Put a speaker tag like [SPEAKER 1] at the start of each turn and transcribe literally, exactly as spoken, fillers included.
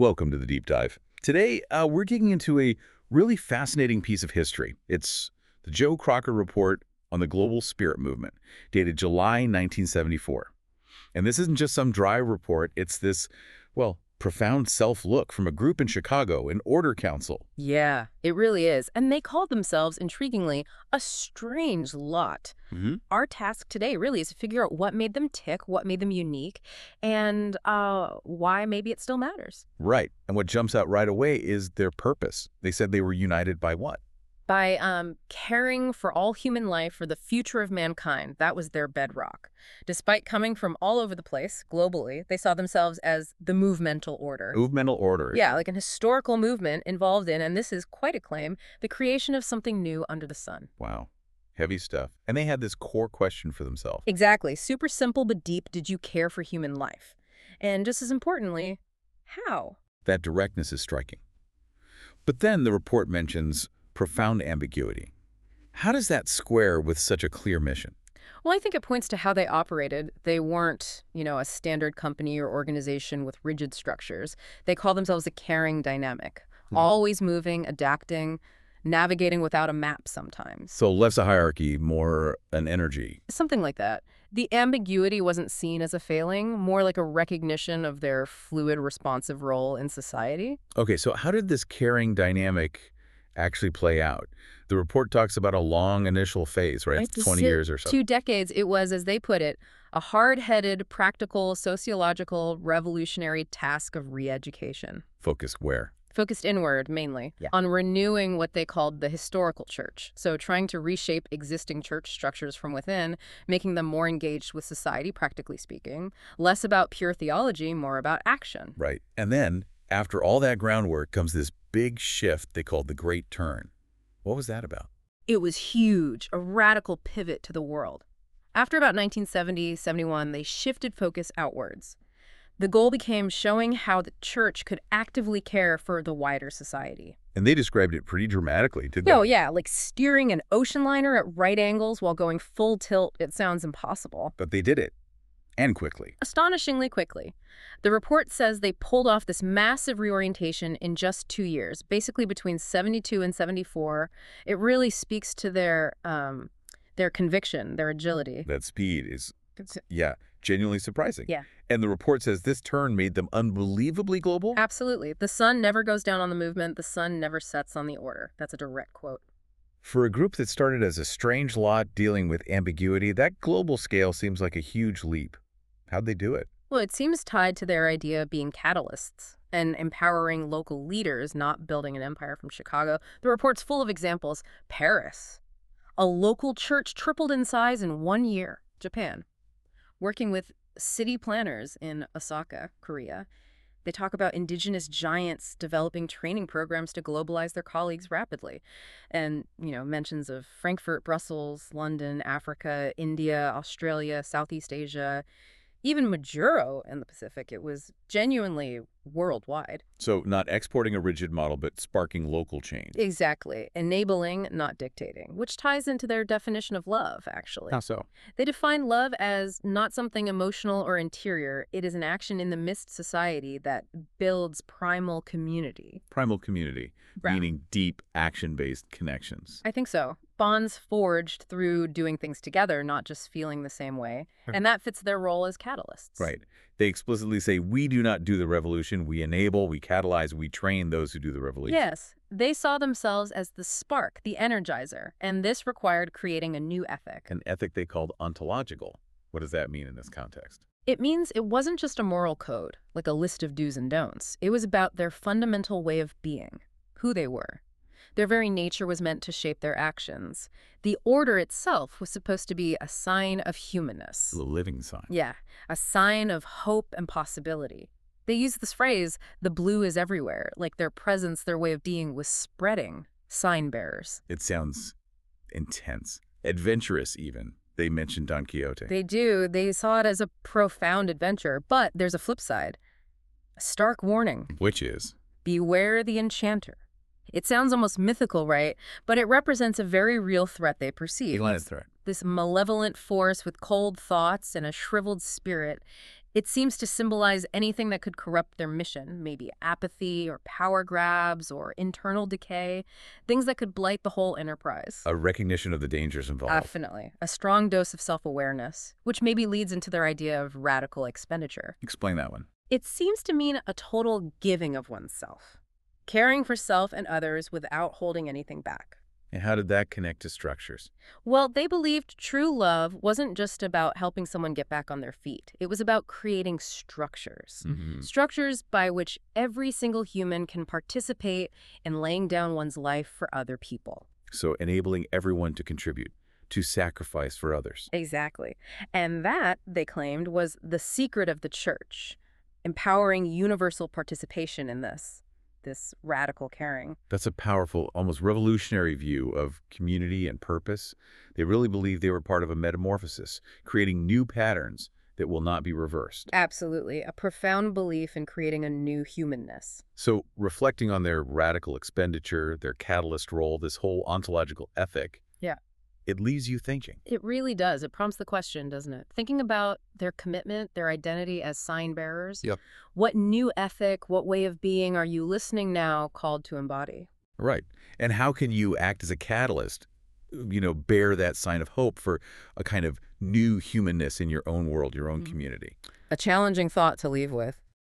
[SPEAKER 1] Welcome to the Deep Dive. Today, uh, we're digging into a really fascinating piece of history. It's the Joe Crocker Report on the Global Spirit Movement, dated July nineteen seventy-four. And this isn't just some dry report. It's this, well, profound self-look from a group in Chicago, an Order Council.
[SPEAKER 2] Yeah, it really is. And they called themselves, intriguingly, a strange lot.
[SPEAKER 1] Mm-hmm.
[SPEAKER 2] Our task today really is to figure out what made them tick, what made them unique, and uh, why maybe it still matters.
[SPEAKER 1] Right. And what jumps out right away is their purpose. They said they were united by what?
[SPEAKER 2] By um, caring for all human life, for the future of mankind. That was their bedrock. Despite coming from all over the place, globally, they saw themselves as the movemental order.
[SPEAKER 1] Movemental order.
[SPEAKER 2] Yeah, like an historical movement involved in, and this is quite a claim, the creation of something new under the sun.
[SPEAKER 1] Wow. Heavy stuff. And they had this core question for themselves.
[SPEAKER 2] Exactly. Super simple but deep. Did you care for human life? And just as importantly, how?
[SPEAKER 1] That directness is striking. But then the report mentions profound ambiguity. How does that square with such a clear mission?
[SPEAKER 2] Well, I think it points to how they operated. They weren't, you know, a standard company or organization with rigid structures. They call themselves a caring dynamic, hmm. always moving, adapting, navigating without a map sometimes.
[SPEAKER 1] So less a hierarchy, more an energy.
[SPEAKER 2] Something like that. The ambiguity wasn't seen as a failing, more like a recognition of their fluid, responsive role in society.
[SPEAKER 1] Okay, so how did this caring dynamic actually play out? The report talks about a long initial phase, right?
[SPEAKER 2] Right,
[SPEAKER 1] twenty years or so.
[SPEAKER 2] Two decades, it was, as they put it, a hard-headed, practical, sociological, revolutionary task of re-education.
[SPEAKER 1] Focused where?
[SPEAKER 2] Focused inward, mainly,
[SPEAKER 1] Yeah.
[SPEAKER 2] on renewing what they called the historical church. So trying to reshape existing church structures from within, making them more engaged with society, practically speaking. Less about pure theology, more about action.
[SPEAKER 1] Right. And then, after all that groundwork, comes this big shift they called the Great Turn. What was that about?
[SPEAKER 2] It was huge, a radical pivot to the world. After about nineteen seventy, seventy-one, they shifted focus outwards. The goal became showing how the church could actively care for the wider society.
[SPEAKER 1] And they described it pretty dramatically, didn't they?
[SPEAKER 2] Oh, yeah, like steering an ocean liner at right angles while going full tilt. It sounds impossible.
[SPEAKER 1] But they did it. And quickly.
[SPEAKER 2] Astonishingly quickly. The report says they pulled off this massive reorientation in just two years, basically between seventy-two and seventy-four. It really speaks to their um, their conviction, their agility.
[SPEAKER 1] That speed is, yeah, genuinely surprising.
[SPEAKER 2] Yeah.
[SPEAKER 1] And the report says this turn made them unbelievably global?
[SPEAKER 2] Absolutely. The sun never goes down on the movement. The sun never sets on the order. That's a direct quote.
[SPEAKER 1] For a group that started as a strange lot dealing with ambiguity, that global scale seems like a huge leap. How'd they do it?
[SPEAKER 2] Well, it seems tied to their idea of being catalysts and empowering local leaders, not building an empire from Chicago. The report's full of examples. Paris. A local church tripled in size in one year. Japan. Working with city planners in Osaka, Korea. They talk about indigenous giants developing training programs to globalize their colleagues rapidly. And, you know, mentions of Frankfurt, Brussels, London, Africa, India, Australia, Southeast Asia, even Majuro in the Pacific. It was genuinely worldwide.
[SPEAKER 1] So not exporting a rigid model, but sparking local change.
[SPEAKER 2] Exactly. Enabling, not dictating, which ties into their definition of love, actually.
[SPEAKER 1] How so?
[SPEAKER 2] They define love as not something emotional or interior. It is an action in the midst society that builds primal community.
[SPEAKER 1] Primal community,
[SPEAKER 2] Right.
[SPEAKER 1] meaning deep action-based connections.
[SPEAKER 2] I think so. Bonds forged through doing things together, not just feeling the same way.
[SPEAKER 1] Right.
[SPEAKER 2] And that fits their role as catalysts.
[SPEAKER 1] Right. They explicitly say, we do not do the revolution. We enable, we catalyze, we train those who do the revolution.
[SPEAKER 2] Yes. They saw themselves as the spark, the energizer, and this required creating a new ethic.
[SPEAKER 1] An ethic they called ontological. What does that mean in this context?
[SPEAKER 2] It means it wasn't just a moral code, like a list of do's and don'ts. It was about their fundamental way of being, who they were. Their very nature was meant to shape their actions. The order itself was supposed to be a sign of humanness.
[SPEAKER 1] The living sign.
[SPEAKER 2] Yeah, a sign of hope and possibility. They use this phrase, the blue is everywhere, like their presence, their way of being was spreading, sign bearers.
[SPEAKER 1] It sounds intense, adventurous even. They mentioned Don Quixote.
[SPEAKER 2] They do. They saw it as a profound adventure, but there's a flip side. A stark warning.
[SPEAKER 1] Which is?
[SPEAKER 2] Beware the enchanter. It sounds almost mythical, right? But it represents a very real threat they perceive.
[SPEAKER 1] Planet threat.
[SPEAKER 2] This malevolent force with cold thoughts and a shriveled spirit. It seems to symbolize anything that could corrupt their mission, maybe apathy or power grabs or internal decay, things that could blight the whole enterprise.
[SPEAKER 1] A recognition of the dangers involved.
[SPEAKER 2] Definitely. A strong dose of self-awareness, which maybe leads into their idea of radical expenditure.
[SPEAKER 1] Explain that one.
[SPEAKER 2] It seems to mean a total giving of oneself, caring for self and others without holding anything back.
[SPEAKER 1] And how did that connect to structures?
[SPEAKER 2] Well, they believed true love wasn't just about helping someone get back on their feet. It was about creating structures.
[SPEAKER 1] Mm-hmm.
[SPEAKER 2] Structures by which every single human can participate in laying down one's life for other people.
[SPEAKER 1] So enabling everyone to contribute, to sacrifice for others.
[SPEAKER 2] Exactly. And that, they claimed, was the secret of the church, empowering universal participation in this. this radical caring.
[SPEAKER 1] That's a powerful, almost revolutionary view of community and purpose. They really believe they were part of a metamorphosis, creating new patterns that will not be reversed.
[SPEAKER 2] Absolutely. A profound belief in creating a new humanness.
[SPEAKER 1] So reflecting on their radical expenditure, their catalyst role, this whole ontological ethic,
[SPEAKER 2] Yeah.
[SPEAKER 1] it leaves you thinking.
[SPEAKER 2] It really does. It prompts the question, doesn't it? Thinking about their commitment, their identity as sign bearers.
[SPEAKER 1] Yep.
[SPEAKER 2] What new ethic, what way of being are you listening now called to embody?
[SPEAKER 1] Right. And how can you act as a catalyst, you know, bear that sign of hope for a kind of new humanness in your own world, your own
[SPEAKER 2] Mhm.
[SPEAKER 1] community?
[SPEAKER 2] A challenging thought to leave with.